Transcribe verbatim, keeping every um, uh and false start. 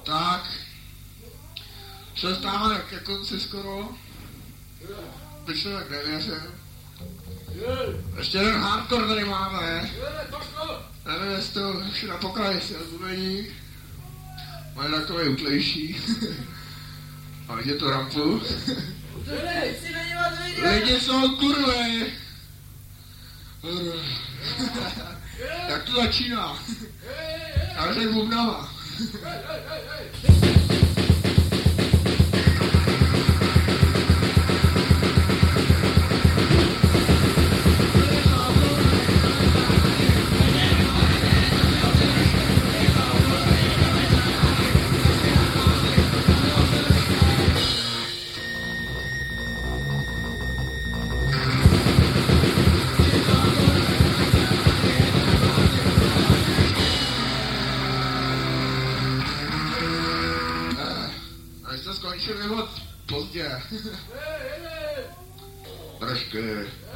Tak. Se stáváme ke konci skoro. Teď člověk nevěřil. Ještě jeden hardcore tady máme. Nevím, jestli to už na pokraji si rozumení. Mají takový utlejší. A vidět tu rampu. Lidi jsou kurvy. Jak to začíná? Já jsem bubnava. Skončili ho pozdě. Trošku.